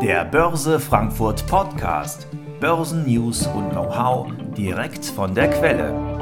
Der Börse Frankfurt Podcast. Börsennews und Know-how direkt von der Quelle.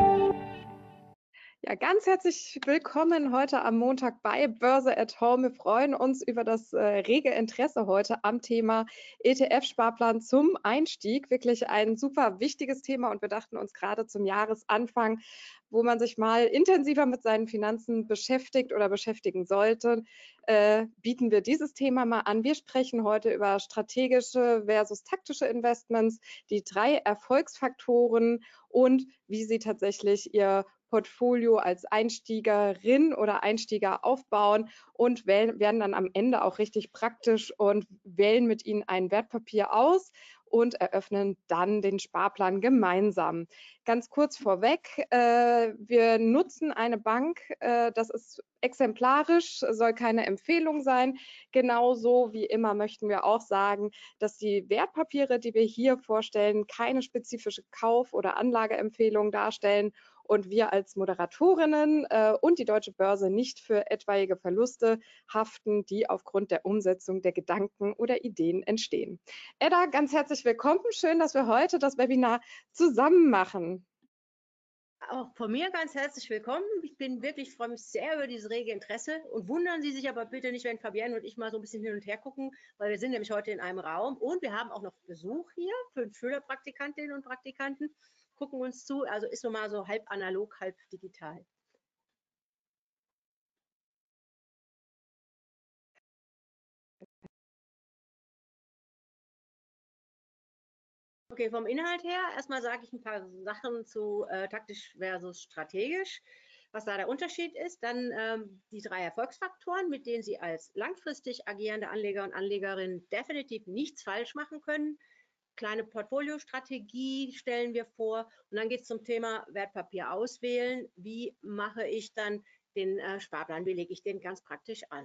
Ja, ganz herzlich willkommen heute am Montag bei Börse at Home. Wir freuen uns über das rege Interesse heute am Thema ETF-Sparplan zum Einstieg. Wirklich ein super wichtiges Thema und wir dachten uns gerade zum Jahresanfang, wo man sich mal intensiver mit seinen Finanzen beschäftigt oder beschäftigen sollte, bieten wir dieses Thema mal an. Wir sprechen heute über strategische versus taktische Investments, die 3 Erfolgsfaktoren und wie Sie tatsächlich Ihr Portfolio als Einsteigerin oder Einsteiger aufbauen und werden dann am Ende auch richtig praktisch und wählen mit Ihnen ein Wertpapier aus und eröffnen dann den Sparplan gemeinsam. Ganz kurz vorweg, wir nutzen eine Bank, das ist exemplarisch, soll keine Empfehlung sein. Genauso wie immer möchten wir auch sagen, dass die Wertpapiere, die wir hier vorstellen, keine spezifische Kauf- oder Anlageempfehlung darstellen und wir als Moderatorinnen und die Deutsche Börse nicht für etwaige Verluste haften, die aufgrund der Umsetzung der Gedanken oder Ideen entstehen. Edda, ganz herzlich willkommen. Schön, dass wir heute das Webinar zusammen machen. Auch von mir ganz herzlich willkommen. Ich freue mich sehr über dieses rege Interesse und wundern Sie sich aber bitte nicht, wenn Fabienne und ich mal so ein bisschen hin und her gucken, weil wir sind nämlich heute in einem Raum und wir haben auch noch Besuch hier, 5 Schülerpraktikantinnen und Praktikanten gucken uns zu, also ist nun mal so halb analog, halb digital. Okay, vom Inhalt her, erstmal sage ich ein paar Sachen zu taktisch versus strategisch, was da der Unterschied ist. Dann die 3 Erfolgsfaktoren, mit denen Sie als langfristig agierende Anleger und Anlegerinnen definitiv nichts falsch machen können. Kleine Portfoliostrategie stellen wir vor und dann geht es zum Thema Wertpapier auswählen. Wie mache ich dann den Sparplan, wie lege ich den ganz praktisch an?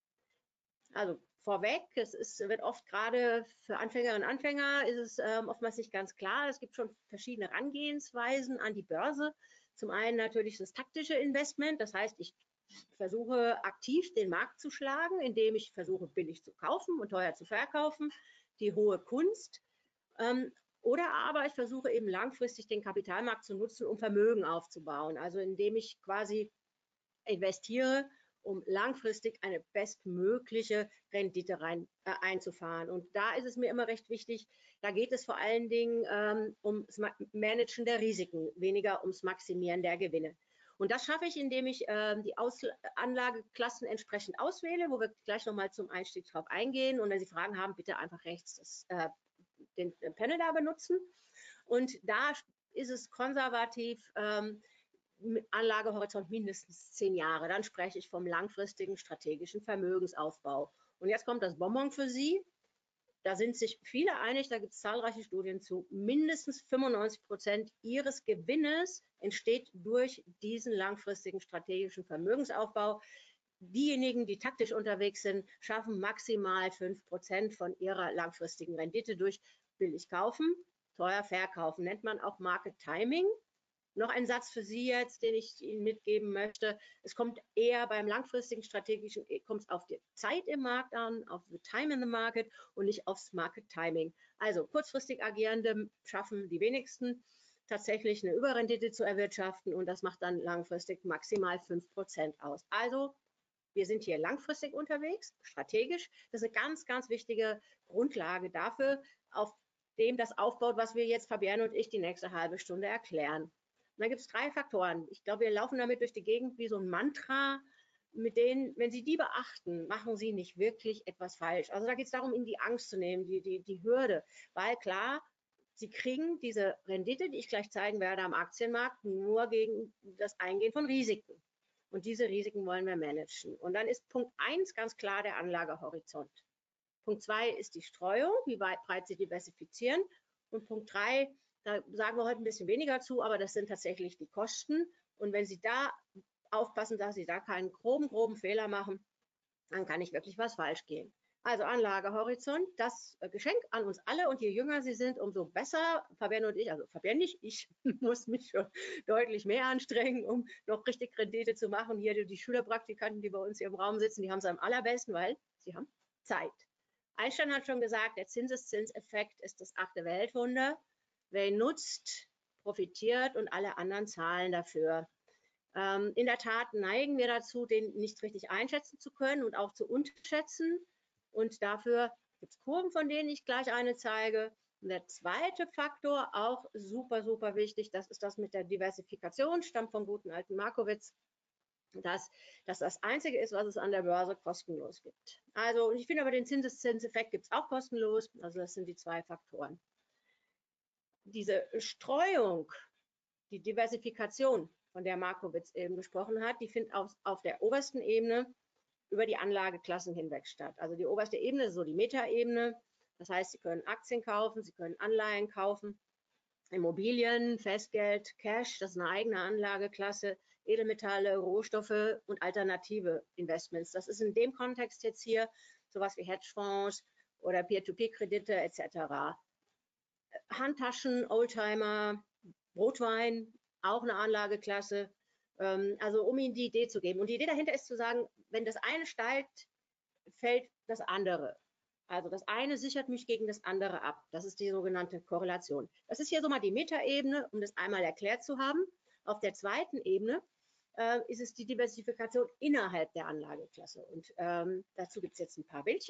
Also vorweg, wird oft gerade für Anfängerinnen und Anfänger ist es oftmals nicht ganz klar. Es gibt schon verschiedene Herangehensweisen an die Börse. Zum einen natürlich das taktische Investment, das heißt, ich versuche aktiv den Markt zu schlagen, indem ich versuche billig zu kaufen und teuer zu verkaufen, die hohe Kunst. Oder aber ich versuche eben langfristig den Kapitalmarkt zu nutzen, um Vermögen aufzubauen, also indem ich quasi investiere, um langfristig eine bestmögliche Rendite einzufahren. Und da ist es mir immer recht wichtig, da geht es vor allen Dingen ums Managen der Risiken, weniger ums Maximieren der Gewinne. Und das schaffe ich, indem ich die Anlageklassen entsprechend auswähle, wo wir gleich nochmal zum Einstieg drauf eingehen. Und wenn Sie Fragen haben, bitte einfach rechts den Panel da benutzen. Und da ist es konservativ, Anlagehorizont mindestens 10 Jahre. Dann spreche ich vom langfristigen strategischen Vermögensaufbau. Und jetzt kommt das Bonbon für Sie. Da sind sich viele einig, da gibt es zahlreiche Studien zu. Mindestens 95% Ihres Gewinnes entsteht durch diesen langfristigen strategischen Vermögensaufbau. Diejenigen, die taktisch unterwegs sind, schaffen maximal 5% von ihrer langfristigen Rendite durch billig kaufen, teuer verkaufen. Nennt man auch Market Timing. Noch ein Satz für Sie jetzt, den ich Ihnen mitgeben möchte. Es kommt eher beim langfristigen strategischen, kommt es auf die Zeit im Markt an, auf the time in the market und nicht aufs Market Timing. Also kurzfristig agierende schaffen die wenigsten tatsächlich eine Überrendite zu erwirtschaften und das macht dann langfristig maximal 5% aus. Also wir sind hier langfristig unterwegs, strategisch. Das ist eine ganz, ganz wichtige Grundlage dafür, auf dem das aufbaut, was wir jetzt, Fabienne und ich, die nächste halbe Stunde erklären. Und da gibt es 3 Faktoren. Ich glaube, wir laufen damit durch die Gegend wie so ein Mantra, mit denen, wenn Sie die beachten, machen Sie nicht wirklich etwas falsch. Also da geht es darum, Ihnen die Angst zu nehmen, die Hürde. Weil klar, Sie kriegen diese Rendite, die ich gleich zeigen werde am Aktienmarkt, nur gegen das Eingehen von Risiken. Und diese Risiken wollen wir managen. Und dann ist Punkt 1 ganz klar der Anlagehorizont. Punkt 2 ist die Streuung, wie breit Sie diversifizieren. Und Punkt 3, da sagen wir heute ein bisschen weniger zu, aber das sind tatsächlich die Kosten. Und wenn Sie da aufpassen, dass Sie da keinen groben Fehler machen, dann kann nicht wirklich was falsch gehen. Also Anlagehorizont, das Geschenk an uns alle und je jünger Sie sind, umso besser. Fabienne und ich, also Fabienne nicht, ich muss mich schon deutlich mehr anstrengen, um noch richtig Rendite zu machen. Hier die Schülerpraktikanten, die bei uns hier im Raum sitzen, die haben es am allerbesten, weil sie haben Zeit. Einstein hat schon gesagt, der Zinseszinseffekt ist das 8. Weltwunder. Wer ihn nutzt, profitiert und alle anderen zahlen dafür. In der Tat neigen wir dazu, den nicht richtig einschätzen zu können und auch zu unterschätzen. Und dafür gibt es Kurven, von denen ich gleich eine zeige. Und der zweite Faktor, auch super, super wichtig, das ist das mit der Diversifikation, stammt vom guten alten Markowitz, dass das Einzige ist, was es an der Börse kostenlos gibt. Also, und ich finde aber, den Zinseszinseffekt gibt es auch kostenlos. Also das sind die zwei Faktoren. Diese Streuung, die Diversifikation, von der Markowitz eben gesprochen hat, die findet auf der obersten Ebene über die Anlageklassen hinweg statt. Also die oberste Ebene ist so die Metaebene. Das heißt, Sie können Aktien kaufen, Sie können Anleihen kaufen, Immobilien, Festgeld, Cash, das ist eine eigene Anlageklasse, Edelmetalle, Rohstoffe und alternative Investments. Das ist in dem Kontext jetzt hier sowas wie Hedgefonds oder Peer-to-Peer-Kredite etc. Handtaschen, Oldtimer, Rotwein, auch eine Anlageklasse, also um Ihnen die Idee zu geben. Und die Idee dahinter ist zu sagen, wenn das eine steigt, fällt das andere. Also das eine sichert mich gegen das andere ab. Das ist die sogenannte Korrelation. Das ist hier so mal die Metaebene, um das einmal erklärt zu haben. Auf der zweiten Ebene ist es die Diversifikation innerhalb der Anlageklasse. Und dazu gibt es jetzt ein paar Bildchen.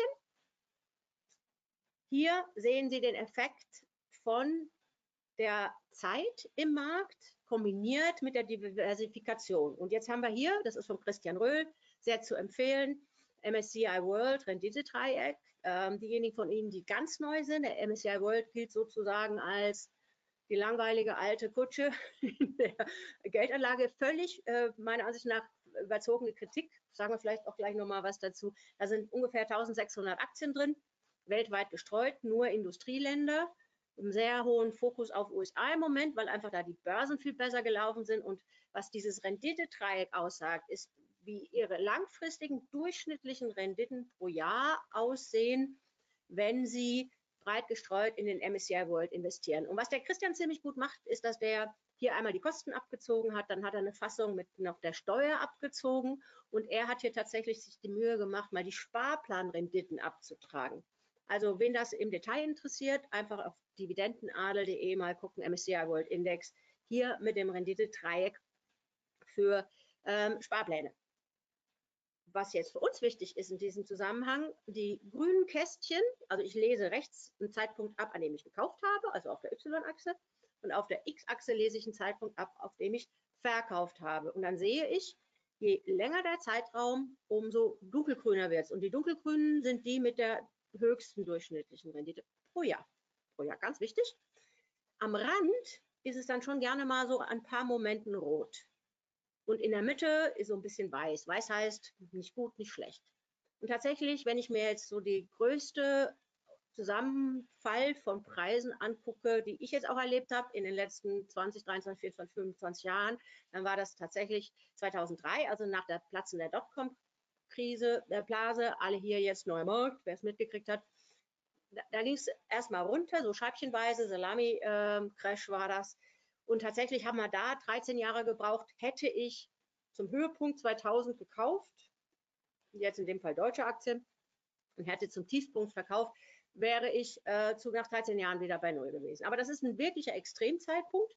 Hier sehen Sie den Effekt von der Zeit im Markt kombiniert mit der Diversifikation. Und jetzt haben wir hier, das ist von Christian Röhl, sehr zu empfehlen, MSCI World Rendite-Dreieck. Diejenigen von Ihnen, die ganz neu sind, der MSCI World gilt sozusagen als die langweilige alte Kutsche in der Geldanlage. Völlig, meiner Ansicht nach, überzogene Kritik. Sagen wir vielleicht auch gleich nochmal was dazu. Da sind ungefähr 1600 Aktien drin, weltweit gestreut, nur Industrieländer. Einen sehr hohen Fokus auf USA im Moment, weil einfach da die Börsen viel besser gelaufen sind. Und was dieses Renditedreieck aussagt, ist, wie ihre langfristigen durchschnittlichen Renditen pro Jahr aussehen, wenn sie breit gestreut in den MSCI World investieren. Und was der Christian ziemlich gut macht, ist, dass der hier einmal die Kosten abgezogen hat, dann hat er eine Fassung mit noch der Steuer abgezogen und er hat hier tatsächlich sich die Mühe gemacht, mal die Sparplanrenditen abzutragen. Also wen das im Detail interessiert, einfach auf dividendenadel.de mal gucken, MSCI World Index, hier mit dem Renditedreieck für Sparpläne. Was jetzt für uns wichtig ist in diesem Zusammenhang, die grünen Kästchen, also ich lese rechts einen Zeitpunkt ab, an dem ich gekauft habe, also auf der Y-Achse, und auf der X-Achse lese ich einen Zeitpunkt ab, auf dem ich verkauft habe. Und dann sehe ich, je länger der Zeitraum, umso dunkelgrüner wird es. Und die dunkelgrünen sind die mit der höchsten durchschnittlichen Rendite pro Jahr. Pro Jahr, ganz wichtig. Am Rand ist es dann schon gerne mal so ein paar Momenten rot. Und in der Mitte ist so ein bisschen weiß. Weiß heißt nicht gut, nicht schlecht. Und tatsächlich, wenn ich mir jetzt so die größte Zusammenfall von Preisen angucke, die ich jetzt auch erlebt habe in den letzten 20, 23, 24, 25 Jahren, dann war das tatsächlich 2003, also nach der Platzen der Dotcom-Krise, der Blase, alle hier jetzt neuer Markt, wer es mitgekriegt hat. Da ging es erstmal runter, so scheibchenweise, Salami-Crash war das. Und tatsächlich haben wir da 13 Jahre gebraucht, hätte ich zum Höhepunkt 2000 gekauft, jetzt in dem Fall deutsche Aktien, und hätte zum Tiefpunkt verkauft, wäre ich nach 13 Jahren wieder bei Null gewesen. Aber das ist ein wirklicher Extremzeitpunkt.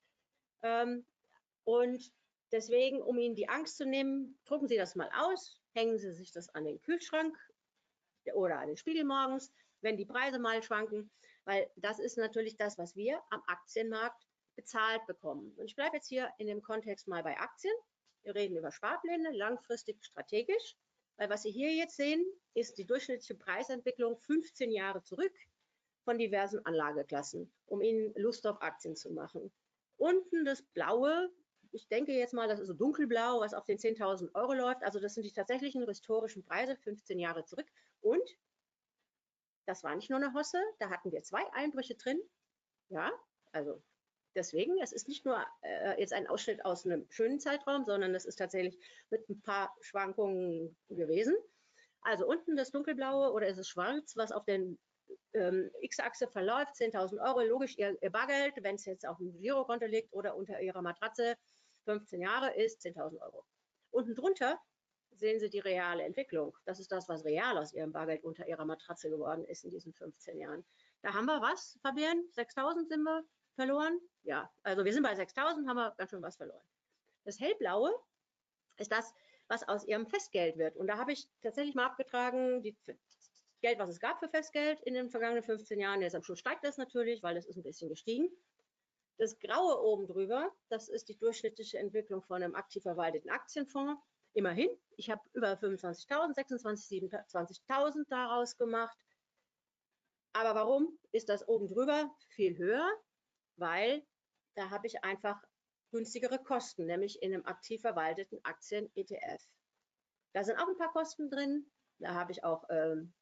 Und deswegen, um Ihnen die Angst zu nehmen, drucken Sie das mal aus, hängen Sie sich das an den Kühlschrank oder an den Spiegel morgens, wenn die Preise mal schwanken, weil das ist natürlich das, was wir am Aktienmarkt bezahlt bekommen. Und ich bleibe jetzt hier in dem Kontext mal bei Aktien. Wir reden über Sparpläne, langfristig strategisch, weil was Sie hier jetzt sehen, ist die durchschnittliche Preisentwicklung 15 Jahre zurück von diversen Anlageklassen, um Ihnen Lust auf Aktien zu machen. Unten das Blaue, ich denke jetzt mal, das ist so dunkelblau, was auf den 10.000 Euro läuft. Also das sind die tatsächlichen historischen Preise, 15 Jahre zurück. Und das war nicht nur eine Hosse, da hatten wir 2 Einbrüche drin. Ja, also deswegen, es ist nicht nur jetzt ein Ausschnitt aus einem schönen Zeitraum, sondern es ist tatsächlich mit ein paar Schwankungen gewesen. Also unten das dunkelblaue oder ist es schwarz, was auf den X-Achse verläuft, 10.000 Euro, logisch, ihr Bargeld, wenn es jetzt auf dem Girokonto liegt oder unter Ihrer Matratze, 15 Jahre ist 10.000 Euro. Unten drunter sehen Sie die reale Entwicklung. Das ist das, was real aus Ihrem Bargeld unter Ihrer Matratze geworden ist in diesen 15 Jahren. Da haben wir was, Fabienne? 6.000 sind wir verloren? Ja, also wir sind bei 6.000, haben wir ganz schön was verloren. Das hellblaue ist das, was aus Ihrem Festgeld wird. Und da habe ich tatsächlich mal abgetragen, das Geld, was es gab für Festgeld in den vergangenen 15 Jahren. Jetzt am Schluss steigt das natürlich, weil das ist ein bisschen gestiegen. Das Graue oben drüber, das ist die durchschnittliche Entwicklung von einem aktiv verwalteten Aktienfonds. Immerhin, ich habe über 25.000, 26.000, 27.000 daraus gemacht. Aber warum ist das oben drüber viel höher? Weil da habe ich einfach günstigere Kosten, nämlich in einem aktiv verwalteten Aktien-ETF. Da sind auch ein paar Kosten drin. Da habe ich auch,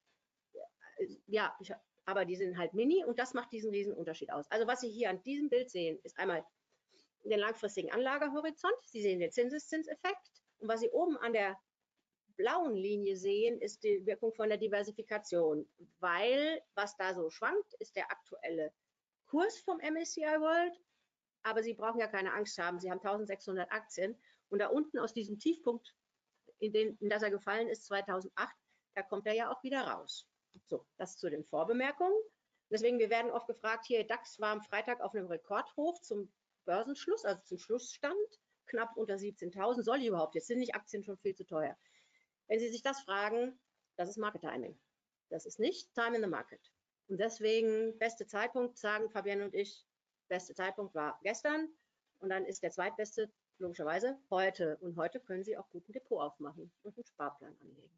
aber die sind halt mini und das macht diesen riesen Unterschied aus. Also was Sie hier an diesem Bild sehen, ist einmal den langfristigen Anlagehorizont. Sie sehen den Zinseszinseffekt. Und was Sie oben an der blauen Linie sehen, ist die Wirkung von der Diversifikation. Weil was da so schwankt, ist der aktuelle Kurs vom MSCI World. Aber Sie brauchen ja keine Angst haben. Sie haben 1.600 Aktien. Und da unten aus diesem Tiefpunkt, in das er gefallen ist, 2008, da kommt er ja auch wieder raus. So, das zu den Vorbemerkungen. Deswegen, wir werden oft gefragt, hier, DAX war am Freitag auf einem Rekordhoch zum Börsenschluss, also zum Schlussstand, knapp unter 17.000. Soll ich überhaupt? Jetzt sind nicht Aktien schon viel zu teuer. Wenn Sie sich das fragen, das ist Market Timing. Das ist nicht Time in the Market. Und deswegen, beste Zeitpunkt, sagen Fabienne und ich, beste Zeitpunkt war gestern und dann ist der zweitbeste logischerweise heute. Und heute können Sie auch gut ein Depot aufmachen und einen Sparplan anlegen.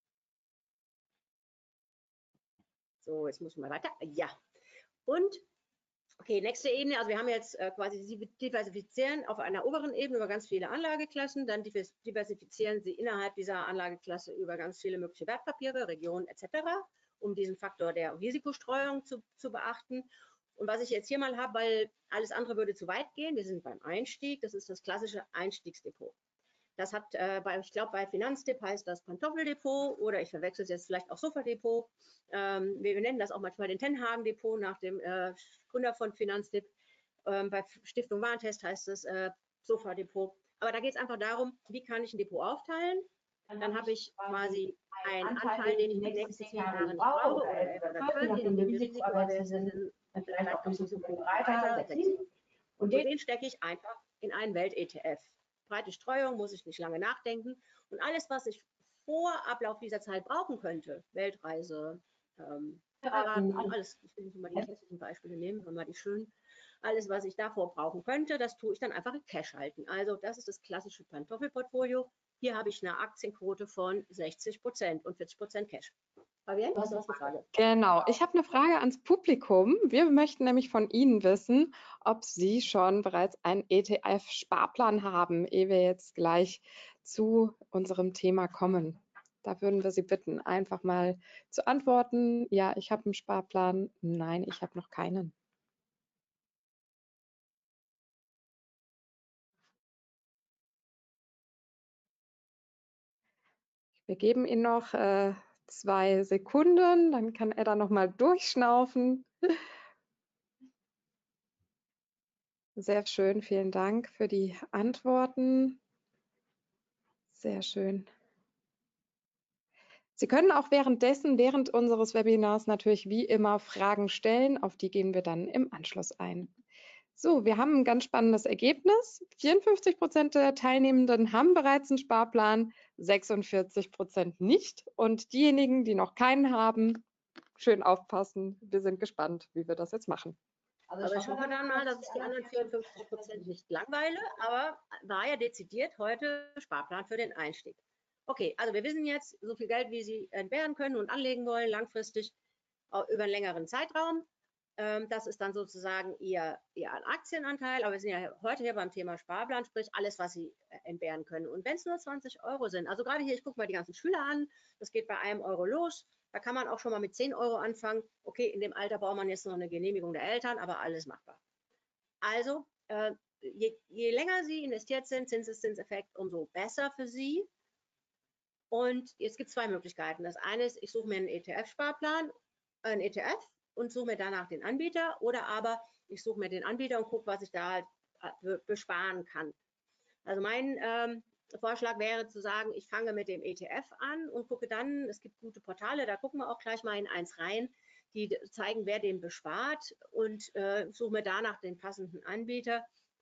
So, jetzt muss ich mal weiter. Ja. Und, okay, nächste Ebene. Also wir haben jetzt quasi diversifizieren auf einer oberen Ebene über ganz viele Anlageklassen. Dann diversifizieren Sie innerhalb dieser Anlageklasse über ganz viele mögliche Wertpapiere, Regionen etc., um diesen Faktor der Risikostreuung zu beachten. Und was ich jetzt hier mal habe, weil alles andere würde zu weit gehen, wir sind beim Einstieg, das ist das klassische Einstiegsdepot. Das hat, ich glaube, bei Finanztipp heißt das Pantoffeldepot oder ich verwechsel es jetzt vielleicht auch Sofadepot. Wir nennen das auch manchmal den Tenhagen-Depot nach dem Gründer von Finanztipp. Bei Stiftung Warentest heißt es Sofadepot. Aber da geht es einfach darum, wie kann ich ein Depot aufteilen? Dann habe ich quasi einen Anteil, den ich die nächsten 10 Jahre nicht brauche oder 11 oder 12, je nachdem wie risikoavers sie sind, vielleicht auch nicht so breiter, 6, 7. Und den stecke ich einfach in einen Welt-ETF. Breite Streuung, muss ich nicht lange nachdenken. Und alles, was ich vor Ablauf dieser Zeit brauchen könnte, Weltreise, alles, ich will nicht mal die hässlichen Beispiele nehmen, sondern mal die schönen, alles, was ich davor brauchen könnte, das tue ich dann einfach in Cash halten. Also das ist das klassische Pantoffelportfolio. Hier habe ich eine Aktienquote von 60% und 40% Cash. Fabienne, hast du was eine Frage? Genau, ich habe eine Frage ans Publikum. Wir möchten nämlich von Ihnen wissen, ob Sie schon bereits einen ETF-Sparplan haben, ehe wir jetzt gleich zu unserem Thema kommen. Da würden wir Sie bitten, einfach mal zu antworten. Ja, ich habe einen Sparplan. Nein, ich habe noch keinen. Wir geben Ihnen noch 2 Sekunden, dann kann er da noch mal durchschnaufen. Sehr schön, vielen Dank für die Antworten. Sehr schön. Sie können auch während unseres Webinars natürlich wie immer Fragen stellen, auf die gehen wir dann im Anschluss ein. So, wir haben ein ganz spannendes Ergebnis. 54% der Teilnehmenden haben bereits einen Sparplan, 46% nicht. Und diejenigen, die noch keinen haben, schön aufpassen. Wir sind gespannt, wie wir das jetzt machen. Also ich hoffe dann mal, dass ich die anderen 54% nicht langweile, aber war ja dezidiert heute Sparplan für den Einstieg. Okay, also wir wissen jetzt, so viel Geld, wie Sie entbehren können und anlegen wollen, langfristig über einen längeren Zeitraum. Das ist dann sozusagen Ihr Aktienanteil, aber wir sind ja heute hier beim Thema Sparplan, sprich alles, was Sie entbehren können. Und wenn es nur 20 € sind, also gerade hier, ich gucke mal die ganzen Schüler an, das geht bei 1 € los, da kann man auch schon mal mit 10 € anfangen. Okay, in dem Alter braucht man jetzt noch eine Genehmigung der Eltern, aber alles machbar. Also, je länger Sie investiert sind, Zinseszinseffekt, umso besser für Sie. Und jetzt gibt es 2 Möglichkeiten. Das eine ist, ich suche mir einen ETF-Sparplan, einen ETF und suche mir danach den Anbieter oder aber ich suche mir den Anbieter und gucke, was ich da halt besparen kann. Also mein Vorschlag wäre zu sagen, ich fange mit dem ETF an und gucke dann, es gibt gute Portale, da gucken wir auch gleich mal in eins rein, die zeigen, wer den bespart und suche mir danach den passenden Anbieter.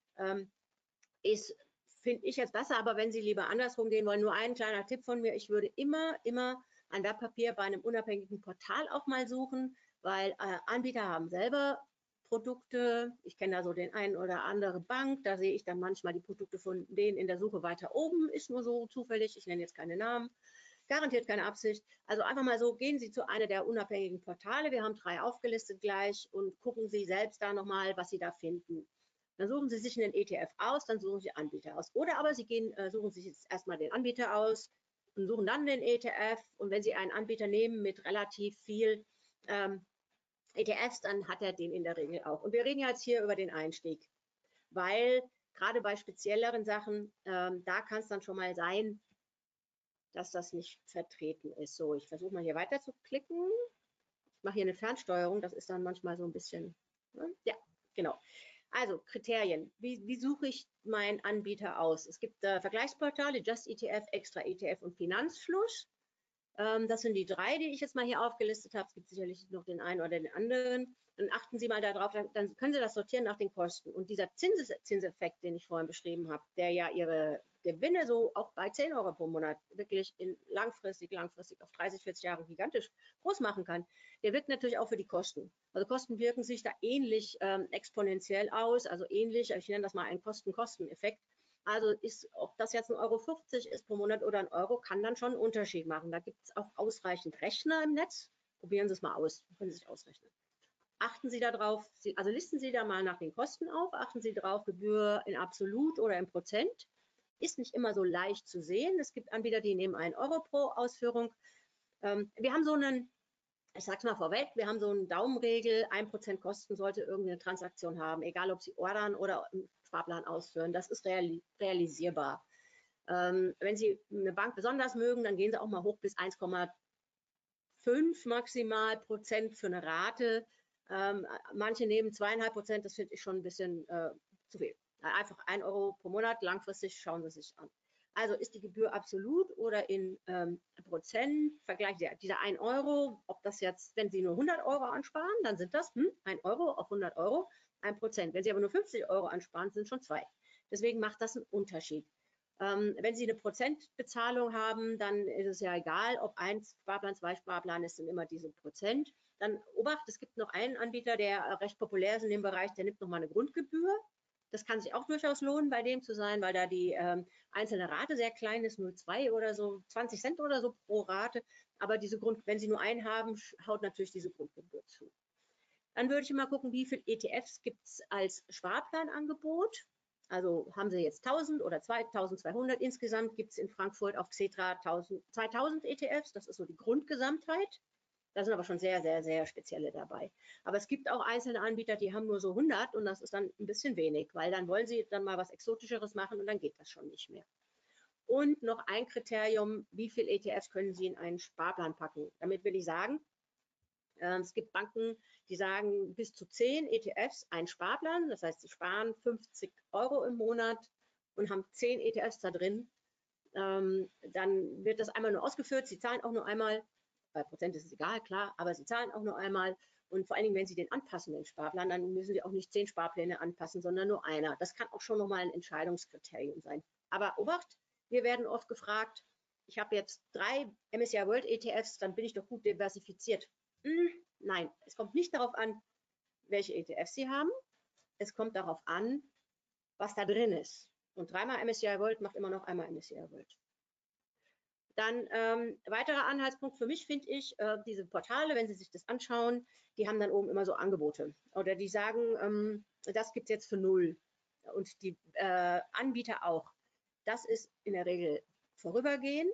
Ist, finde ich jetzt besser, aber wenn Sie lieber andersrum gehen wollen, nur ein kleiner Tipp von mir, ich würde immer ein Wertpapier bei einem unabhängigen Portal auch mal suchen, weil Anbieter haben selber Produkte. Ich kenne da so den einen oder andere Bank, da sehe ich dann manchmal die Produkte von denen in der Suche weiter oben, ist nur so zufällig, ich nenne jetzt keine Namen, garantiert keine Absicht. Also einfach mal so, gehen Sie zu einer der unabhängigen Portale, wir haben 3 aufgelistet gleich und gucken Sie selbst da nochmal, was Sie da finden. Dann suchen Sie sich einen ETF aus, dann suchen Sie Anbieter aus. Oder aber Sie suchen sich jetzt erstmal den Anbieter aus und suchen dann den ETF. Und wenn Sie einen Anbieter nehmen mit relativ viel ETFs, dann hat er den in der Regel auch. Und wir reden jetzt hier über den Einstieg, weil gerade bei spezielleren Sachen, da kann es dann schon mal sein, dass das nicht vertreten ist. So, ich versuche mal hier weiter zu klicken. Ich mache hier eine Fernsteuerung, das ist dann manchmal so ein bisschen, ne? Ja, genau. Also Kriterien, wie suche ich meinen Anbieter aus? Es gibt Vergleichsportale, Just ETF, Extra ETF und Finanzfluss. Das sind die 3, die ich jetzt mal hier aufgelistet habe. Es gibt sicherlich noch den einen oder den anderen. Dann achten Sie mal darauf, dann können Sie das sortieren nach den Kosten. Und dieser Zinseffekt, den ich vorhin beschrieben habe, der ja Ihre Gewinne so auch bei 10 Euro pro Monat wirklich langfristig auf 30, 40 Jahre gigantisch groß machen kann, der wirkt natürlich auch für die Kosten. Also Kosten wirken sich da ähnlich exponentiell aus, also ähnlich, ich nenne das mal einen Kosten-Kosten-Effekt. Also ob das jetzt 1,50 € ist pro Monat oder 1 Euro, kann dann schon einen Unterschied machen. Da gibt es auch ausreichend Rechner im Netz. Probieren Sie es mal aus, können Sie sich ausrechnen. Achten Sie darauf, also listen Sie da mal nach den Kosten auf, achten Sie darauf, Gebühr in absolut oder in Prozent. Ist nicht immer so leicht zu sehen. Es gibt Anbieter, die nehmen 1 Euro pro Ausführung. Wir haben so einen, ich sage es mal vorweg, wir haben so eine Daumenregel, 1% Kosten sollte irgendeine Transaktion haben, egal ob Sie ordern oder einen Sparplan ausführen. Das ist realisierbar. Wenn Sie eine Bank besonders mögen, dann gehen Sie auch mal hoch bis 1,5 maximal Prozent für eine Rate. Manche nehmen 2,5%, das finde ich schon ein bisschen zu viel. Einfach 1 Euro pro Monat, langfristig schauen Sie sich an. Also ist die Gebühr absolut oder in Prozent, Vergleich dieser 1 Euro, ob das jetzt, wenn Sie nur 100 Euro ansparen, dann sind das 1 Euro auf 100 Euro, 1%. Wenn Sie aber nur 50 Euro ansparen, sind schon 2. Deswegen macht das einen Unterschied. Wenn Sie eine Prozentbezahlung haben, dann ist es ja egal, ob 1 Sparplan, 2 Sparplan ist, sind immer diese Prozent. Dann Obacht, es gibt noch einen Anbieter, der recht populär ist in dem Bereich, der nimmt nochmal eine Grundgebühr. Das kann sich auch durchaus lohnen, bei dem zu sein, weil da die einzelne Rate sehr klein ist, 0,2 oder so, 20 Cent oder so pro Rate. Aber wenn Sie nur einen haben, haut natürlich diese Grundgebühr zu. Dann würde ich immer gucken, wie viele ETFs gibt es als Sparplanangebot. Also haben Sie jetzt 1000 oder 2200. Insgesamt gibt es in Frankfurt auf Xetra 2000 ETFs. Das ist so die Grundgesamtheit. Da sind aber schon sehr, sehr, sehr spezielle dabei. Aber es gibt auch einzelne Anbieter, die haben nur so 100 und das ist dann ein bisschen wenig, weil dann wollen sie dann mal was Exotischeres machen und dann geht das schon nicht mehr. Und noch ein Kriterium, wie viele ETFs können Sie in einen Sparplan packen? Damit will ich sagen, es gibt Banken, die sagen bis zu 10 ETFs ein Sparplan. Das heißt, sie sparen 50 Euro im Monat und haben 10 ETFs da drin. Dann wird das einmal nur ausgeführt. Sie zahlen auch nur einmal. Bei Prozent ist es egal, klar, aber sie zahlen auch nur einmal. Und vor allen Dingen, wenn Sie den anpassen, den Sparplan, dann müssen Sie auch nicht 10 Sparpläne anpassen, sondern nur einer. Das kann auch schon nochmal ein Entscheidungskriterium sein. Aber Obacht, wir werden oft gefragt, ich habe jetzt 3 MSCI World ETFs, dann bin ich doch gut diversifiziert. Nein, es kommt nicht darauf an, welche ETFs Sie haben. Es kommt darauf an, was da drin ist. Und 3-mal MSCI World macht immer noch einmal MSCI World. Dann weiterer Anhaltspunkt für mich finde ich, diese Portale, wenn Sie sich das anschauen, die haben dann oben immer so Angebote. Oder die sagen, das gibt es jetzt für 0. Und die Anbieter auch. Das ist in der Regel vorübergehend.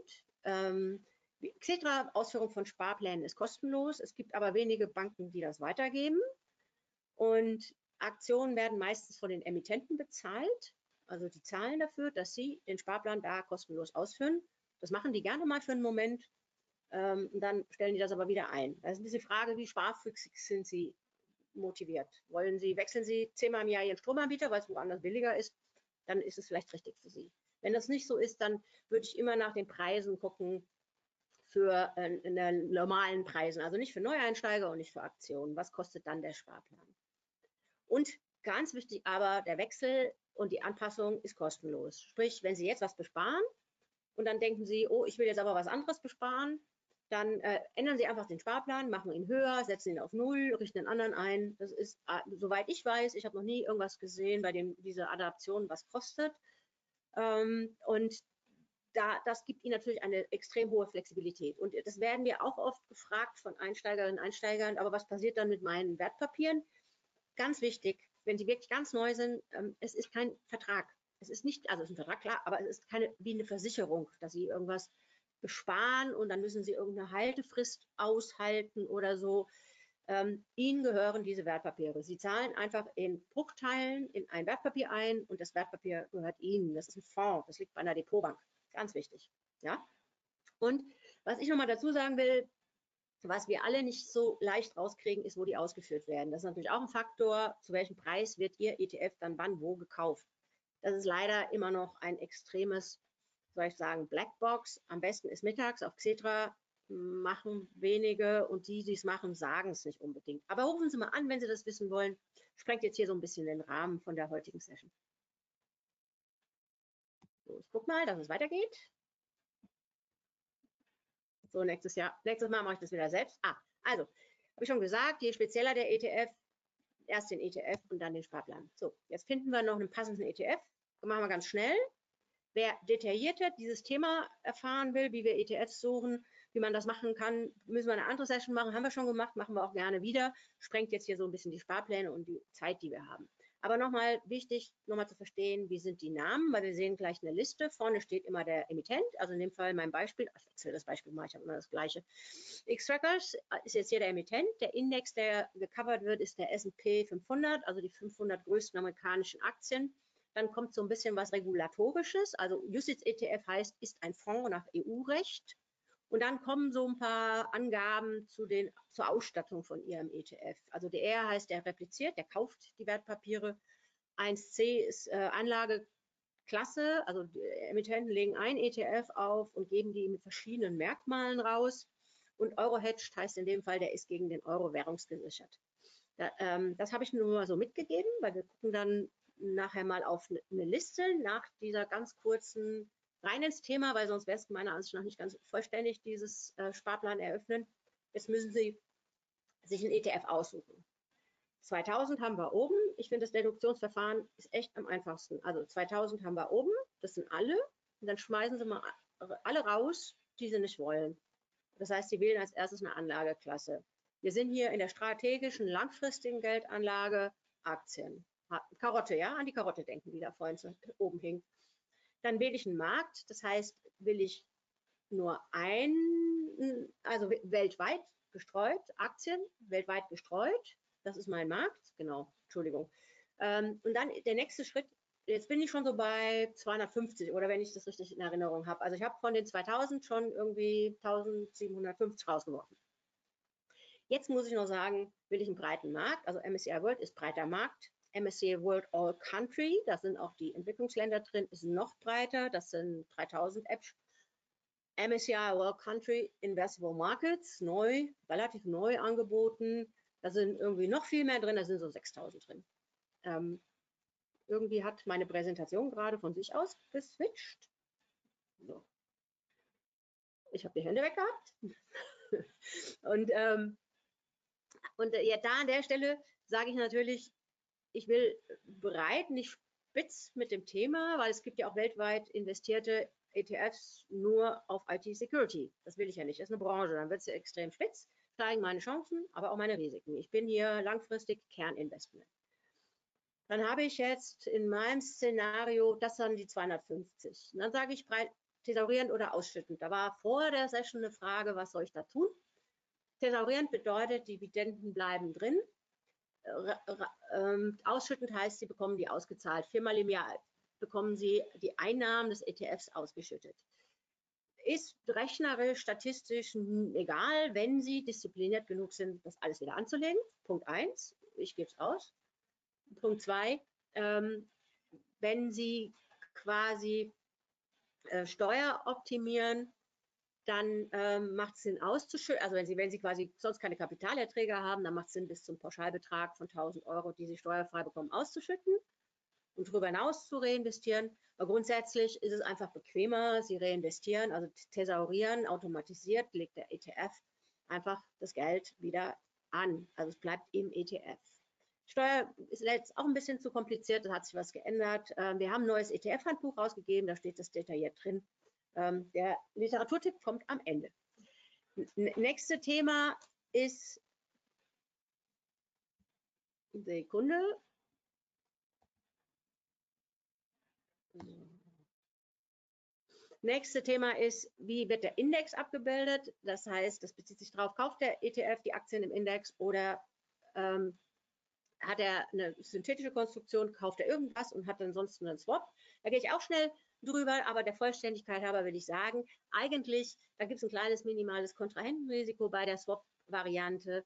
Xetra, Ausführung von Sparplänen ist kostenlos. Es gibt aber wenige Banken, die das weitergeben. Und Aktionen werden meistens von den Emittenten bezahlt. Also die zahlen dafür, dass sie den Sparplan da kostenlos ausführen. Das machen die gerne mal für einen Moment. Und dann stellen die das aber wieder ein. Das ist diese Frage, wie sparfüchsig sind Sie motiviert? Wechseln Sie 10-mal im Jahr Ihren Stromanbieter, weil es woanders billiger ist? Dann ist es vielleicht richtig für Sie. Wenn das nicht so ist, dann würde ich immer nach den Preisen gucken für normalen Preisen, also nicht für Neueinsteiger und nicht für Aktionen. Was kostet dann der Sparplan? Und ganz wichtig aber, der Wechsel und die Anpassung ist kostenlos. Sprich, wenn Sie jetzt was besparen und dann denken Sie, oh, ich will jetzt aber was anderes besparen, dann ändern Sie einfach den Sparplan, machen ihn höher, setzen ihn auf 0, richten einen anderen ein. Das ist, soweit ich weiß, ich habe noch nie irgendwas gesehen, bei dem diese Adaption was kostet. Und das gibt Ihnen natürlich eine extrem hohe Flexibilität. Und das werden wir auch oft gefragt von Einsteigerinnen und Einsteigern, aber was passiert dann mit meinen Wertpapieren? Ganz wichtig, wenn Sie wirklich ganz neu sind, es ist kein Vertrag. Es ist nicht, also es ist ein Vertrag, klar, aber es ist keine wie eine Versicherung, dass Sie irgendwas besparen und dann müssen Sie irgendeine Haltefrist aushalten oder so. Ihnen gehören diese Wertpapiere. Sie zahlen einfach in Bruchteilen in ein Wertpapier ein und das Wertpapier gehört Ihnen. Das ist ein Fonds, das liegt bei einer Depotbank. Ganz wichtig. Ja? Und was ich nochmal dazu sagen will, was wir alle nicht so leicht rauskriegen, ist, wo die ausgeführt werden. Das ist natürlich auch ein Faktor, zu welchem Preis wird Ihr ETF dann wann wo gekauft. Das ist leider immer noch ein extremes, soll ich sagen, Blackbox. Am besten ist mittags auf Xetra, machen wenige und die, die es machen, sagen es nicht unbedingt. Aber rufen Sie mal an, wenn Sie das wissen wollen. Sprengt jetzt hier so ein bisschen den Rahmen von der heutigen Session. So, ich gucke mal, dass es weitergeht. So, nächstes Mal mache ich das wieder selbst. Also, habe ich schon gesagt, je spezieller der ETF, erst den ETF und dann den Sparplan. So, jetzt finden wir noch einen passenden ETF. Das machen wir ganz schnell. Wer detaillierter dieses Thema erfahren will, wie wir ETFs suchen, wie man das machen kann, müssen wir eine andere Session machen. Haben wir schon gemacht, machen wir auch gerne wieder. Sprengt jetzt hier so ein bisschen die Sparpläne und die Zeit, die wir haben. Aber nochmal wichtig, nochmal zu verstehen, wie sind die Namen, weil wir sehen gleich eine Liste. Vorne steht immer der Emittent, also in dem Fall mein Beispiel. Ich wechsle das Beispiel mal, ich habe immer das gleiche. X-Trackers ist jetzt hier der Emittent. Der Index, der gecovert wird, ist der S&P 500, also die 500 größten amerikanischen Aktien. Dann kommt so ein bisschen was Regulatorisches. Also UCITS-ETF heißt, ist ein Fonds nach EU-Recht. Und dann kommen so ein paar Angaben zur Ausstattung von Ihrem ETF. Also der R heißt, der repliziert, der kauft die Wertpapiere. 1C ist Anlageklasse, also die Emittenten legen ein ETF auf und geben die mit verschiedenen Merkmalen raus. Und Euro-Hedged heißt in dem Fall, der ist gegen den Euro währungsgesichert. Das habe ich nur mal so mitgegeben, weil wir gucken dann nachher mal auf eine Liste nach dieser ganz kurzen rein ins Thema, weil sonst wäre es meiner Ansicht nach nicht ganz vollständig, dieses Sparplan eröffnen. Jetzt müssen Sie sich einen ETF aussuchen. 2000 haben wir oben. Ich finde, das Deduktionsverfahren ist echt am einfachsten. Also 2000 haben wir oben, das sind alle. Und dann schmeißen Sie mal alle raus, die Sie nicht wollen. Das heißt, Sie wählen als erstes eine Anlageklasse. Wir sind hier in der strategischen, langfristigen Geldanlage Aktien. Karotte, ja, an die Karotte denken, die da vorhin oben hing. Dann wähle ich einen Markt, das heißt, will ich nur also weltweit gestreut, Aktien, weltweit gestreut, das ist mein Markt, genau, Entschuldigung. Und dann der nächste Schritt, jetzt bin ich schon so bei 250 oder wenn ich das richtig in Erinnerung habe. Also ich habe von den 2000 schon irgendwie 1750 rausgeworfen. Jetzt muss ich noch sagen, will ich einen breiten Markt, also MSCI World ist breiter Markt, MSCI World All Country, da sind auch die Entwicklungsländer drin, ist noch breiter, das sind 3000 Apps. MSCI World Country Investable Markets, neu, relativ neu angeboten, da sind irgendwie noch viel mehr drin, da sind so 6000 drin. Irgendwie hat meine Präsentation gerade von sich aus geswitcht. So. Ich habe die Hände weg gehabt. Und ja, da an der Stelle sage ich natürlich, ich will breit, nicht spitz mit dem Thema, weil es gibt ja auch weltweit investierte ETFs nur auf IT-Security. Das will ich ja nicht. Das ist eine Branche. Dann wird es ja extrem spitz, steigen meine Chancen, aber auch meine Risiken. Ich bin hier langfristig Kerninvestment. Dann habe ich jetzt in meinem Szenario, das sind die 250. Und dann sage ich breit thesaurierend oder ausschüttend. Da war vor der Session eine Frage, was soll ich da tun? Thesaurierend bedeutet, Dividenden bleiben drin. Ausschüttend heißt, Sie bekommen die ausgezahlt. 4-mal im Jahr bekommen Sie die Einnahmen des ETFs ausgeschüttet. Ist rechnerisch, statistisch egal, wenn Sie diszipliniert genug sind, das alles wieder anzulegen. Punkt 1, ich gebe es aus. Punkt 2, wenn Sie quasi Steuer optimieren, dann macht es Sinn auszuschütten. Also wenn Sie quasi sonst keine Kapitalerträge haben, dann macht es Sinn, bis zum Pauschalbetrag von 1.000 Euro, die Sie steuerfrei bekommen, auszuschütten und darüber hinaus zu reinvestieren. Aber grundsätzlich ist es einfach bequemer, Sie reinvestieren, also thesaurieren, automatisiert, legt der ETF einfach das Geld wieder an. Also es bleibt im ETF. Steuer ist jetzt auch ein bisschen zu kompliziert, da hat sich was geändert. Wir haben ein neues ETF-Handbuch rausgegeben, da steht das detailliert drin. Der Literaturtipp kommt am Ende. Nächste Thema ist, Sekunde. Nächste Thema ist, wie wird der Index abgebildet? Das heißt, das bezieht sich darauf, kauft der ETF die Aktien im Index oder hat er eine synthetische Konstruktion, kauft er irgendwas und hat dann sonst einen Swap. Da gehe ich auch schnell drüber, aber der Vollständigkeit halber will ich sagen, eigentlich, da gibt es ein kleines minimales Kontrahentenrisiko bei der Swap-Variante.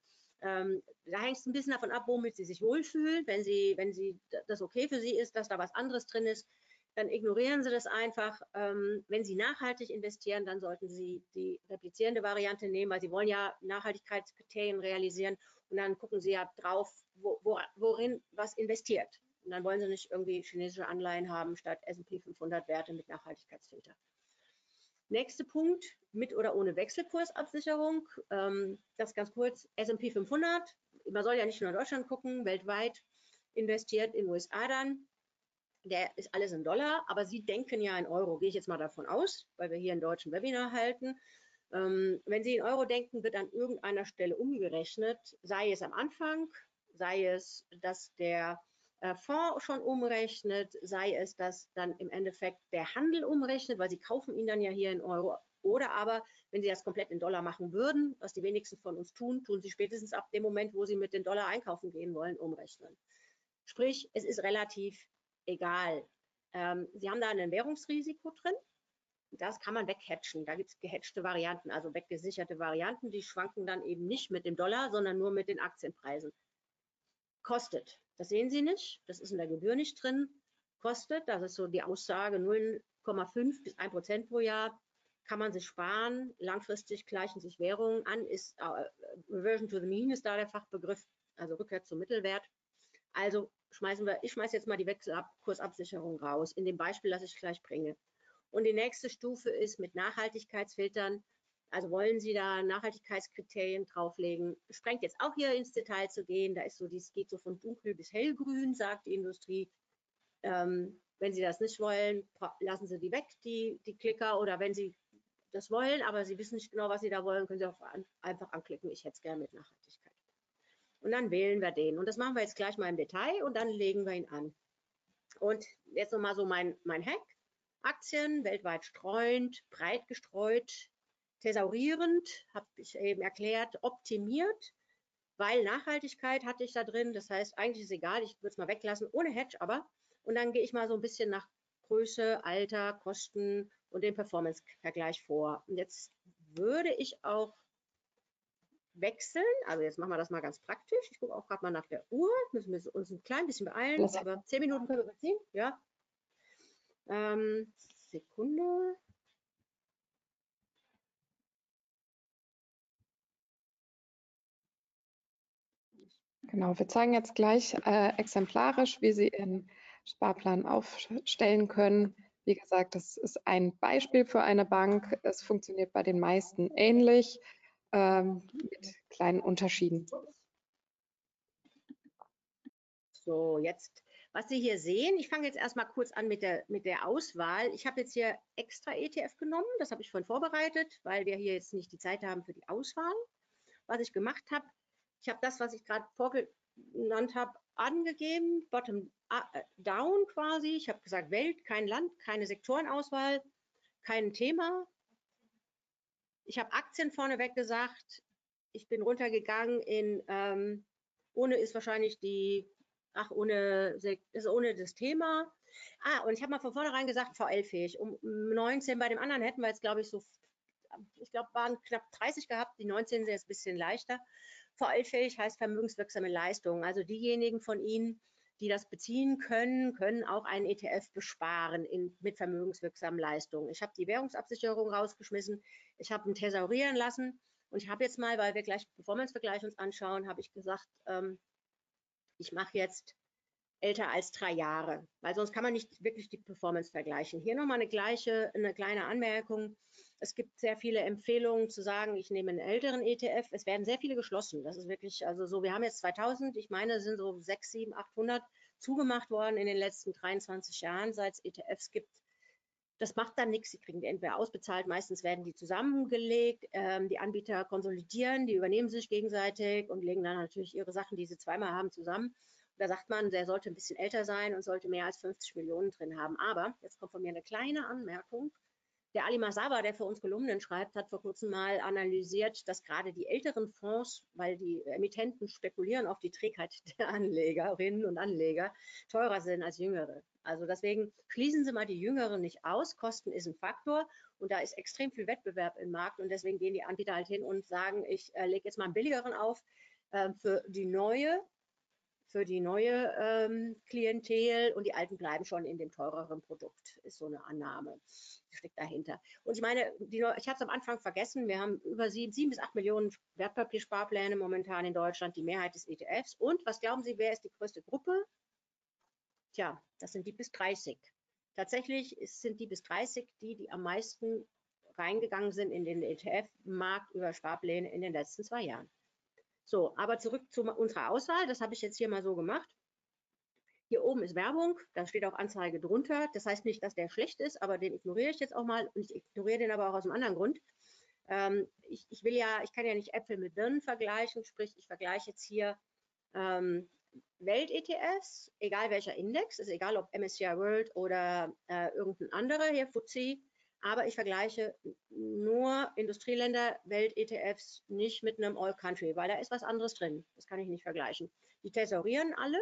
Da hängt es ein bisschen davon ab, womit Sie sich wohlfühlen. Wenn Sie das okay für Sie ist, dass da was anderes drin ist, dann ignorieren Sie das einfach. Wenn Sie nachhaltig investieren, dann sollten Sie die replizierende Variante nehmen, weil Sie wollen ja Nachhaltigkeitskriterien realisieren und dann gucken Sie ja drauf, worin was investiert. Und dann wollen Sie nicht irgendwie chinesische Anleihen haben statt S&P 500 Werte mit Nachhaltigkeitsfilter. Nächster Punkt, mit oder ohne Wechselkursabsicherung. Das ganz kurz, S&P 500, man soll ja nicht nur in Deutschland gucken, weltweit investiert in den USA dann. Der ist alles in Dollar, aber Sie denken ja in Euro, gehe ich jetzt mal davon aus, weil wir hier einen deutschen Webinar halten. Wenn Sie in Euro denken, wird an irgendeiner Stelle umgerechnet, sei es am Anfang, sei es, dass der Fonds schon umrechnet, sei es, dass dann im Endeffekt der Handel umrechnet, weil Sie kaufen ihn dann ja hier in Euro. Oder aber, wenn Sie das komplett in Dollar machen würden, was die wenigsten von uns tun, tun Sie spätestens ab dem Moment, wo Sie mit den Dollar einkaufen gehen wollen, umrechnen. Sprich, es ist relativ egal. Sie haben da ein Währungsrisiko drin. Das kann man weghatchen. Da gibt es gehatchte Varianten, also weggesicherte Varianten. Die schwanken dann eben nicht mit dem Dollar, sondern nur mit den Aktienpreisen. Kostet, das sehen Sie nicht. Das ist in der Gebühr nicht drin. Kostet, das ist so die Aussage, 0,5 bis 1% pro Jahr. Kann man sich sparen. Langfristig gleichen sich Währungen an. Ist Reversion to the mean ist da der Fachbegriff, also Rückkehr zum Mittelwert. Also ich schmeiße jetzt mal die Wechselkursabsicherung raus, in dem Beispiel, das ich gleich bringe. Und die nächste Stufe ist mit Nachhaltigkeitsfiltern. Also wollen Sie da Nachhaltigkeitskriterien drauflegen? Sprengt jetzt auch hier ins Detail zu gehen. Da ist so, das geht so von dunkel bis hellgrün, sagt die Industrie. Wenn Sie das nicht wollen, lassen Sie die weg, die Klicker. Oder wenn Sie das wollen, aber Sie wissen nicht genau, was Sie da wollen, können Sie auch einfach anklicken, ich hätte es gerne mit Nachhaltigkeit. Und dann wählen wir den. Und das machen wir jetzt gleich mal im Detail und dann legen wir ihn an. Und jetzt nochmal so mein Hack. Aktien weltweit streuend, breit gestreut, thesaurierend, habe ich eben erklärt, optimiert, weil Nachhaltigkeit hatte ich da drin. Das heißt, eigentlich ist es egal, ich würde es mal weglassen, ohne Hedge aber. Und dann gehe ich mal so ein bisschen nach Größe, Alter, Kosten und den Performance-Vergleich vor. Und jetzt würde ich auch wechseln. Also jetzt machen wir das mal ganz praktisch. Ich gucke auch gerade mal nach der Uhr. Müssen wir uns ein klein bisschen beeilen, aber 10 Minuten können wir überziehen. Ja. Sekunde. Genau, wir zeigen jetzt gleich exemplarisch, wie Sie Ihren Sparplan aufstellen können. Wie gesagt, das ist ein Beispiel für eine Bank. Es funktioniert bei den meisten ähnlich, mit kleinen Unterschieden. So, jetzt, was Sie hier sehen, ich fange jetzt erstmal kurz an mit der Auswahl. Ich habe jetzt hier extra ETF genommen, das habe ich vorhin vorbereitet, weil wir hier jetzt nicht die Zeit haben für die Auswahl. Was ich gemacht habe, ich habe das, was ich gerade vorgenannt habe, angegeben, bottom down quasi. Ich habe gesagt, Welt, kein Land, keine Sektorenauswahl, kein Thema. Ich habe Aktien vorneweg gesagt. Ich bin runtergegangen in, ohne ist wahrscheinlich ohne das Thema. Und ich habe mal von vornherein gesagt, VL-fähig. Um 19 bei dem anderen hätten wir jetzt, glaube ich, waren knapp 30 gehabt. Die 19 sind jetzt ein bisschen leichter. VL-fähig heißt vermögenswirksame Leistungen. Also diejenigen von Ihnen, die das beziehen können, können auch einen ETF besparen mit vermögenswirksamen Leistungen. Ich habe die Währungsabsicherung rausgeschmissen, ich habe ihn thesaurieren lassen und ich habe jetzt mal, weil wir gleich Performance-Vergleich uns anschauen, habe ich gesagt, ich mache jetzt älter als 3 Jahre, weil sonst kann man nicht wirklich die Performance vergleichen. Hier nochmal eine kleine Anmerkung. Es gibt sehr viele Empfehlungen zu sagen, ich nehme einen älteren ETF. Es werden sehr viele geschlossen. Das ist wirklich, also so, wir haben jetzt 2000, ich meine, es sind so 6, 7, 800 zugemacht worden in den letzten 23 Jahren, seit es ETFs gibt. Das macht dann nichts, sie kriegen die entweder ausbezahlt, meistens werden die zusammengelegt, die Anbieter konsolidieren, die übernehmen sich gegenseitig und legen dann natürlich ihre Sachen, die sie zweimal haben, zusammen. Da sagt man, der sollte ein bisschen älter sein und sollte mehr als 50 Millionen drin haben. Aber, jetzt kommt von mir eine kleine Anmerkung, der Ali Masaba, der für uns Kolumnen schreibt, hat vor kurzem mal analysiert, dass gerade die älteren Fonds, weil die Emittenten spekulieren auf die Trägheit der Anlegerinnen und Anleger, teurer sind als jüngere. Also deswegen schließen Sie mal die Jüngeren nicht aus. Kosten ist ein Faktor und da ist extrem viel Wettbewerb im Markt und deswegen gehen die Anbieter halt hin und sagen, ich lege jetzt mal einen billigeren auf für die neue Klientel und die Alten bleiben schon in dem teureren Produkt, ist so eine Annahme, die steckt dahinter. Und ich meine, ich habe es am Anfang vergessen, wir haben über 7 bis 8 Millionen Wertpapiersparpläne momentan in Deutschland, die Mehrheit des ETFs. Und was glauben Sie, wer ist die größte Gruppe? Tja, das sind die bis 30. Tatsächlich sind die bis 30 die am meisten reingegangen sind in den ETF-Markt über Sparpläne in den letzten 2 Jahren. So, aber zurück zu unserer Auswahl. Das habe ich jetzt hier mal so gemacht. Hier oben ist Werbung, da steht auch Anzeige drunter. Das heißt nicht, dass der schlecht ist, aber den ignoriere ich jetzt auch mal. Und ich ignoriere den aber auch aus einem anderen Grund. Ich kann ja nicht Äpfel mit Birnen vergleichen, sprich, ich vergleiche jetzt hier Welt-ETFs, egal welcher Index, ist egal ob MSCI World oder irgendein anderer, hier FTSE, aber ich vergleiche nur Industrieländer, Welt-ETFs, nicht mit einem All-Country, weil da ist was anderes drin. Das kann ich nicht vergleichen. Die thesaurieren alle.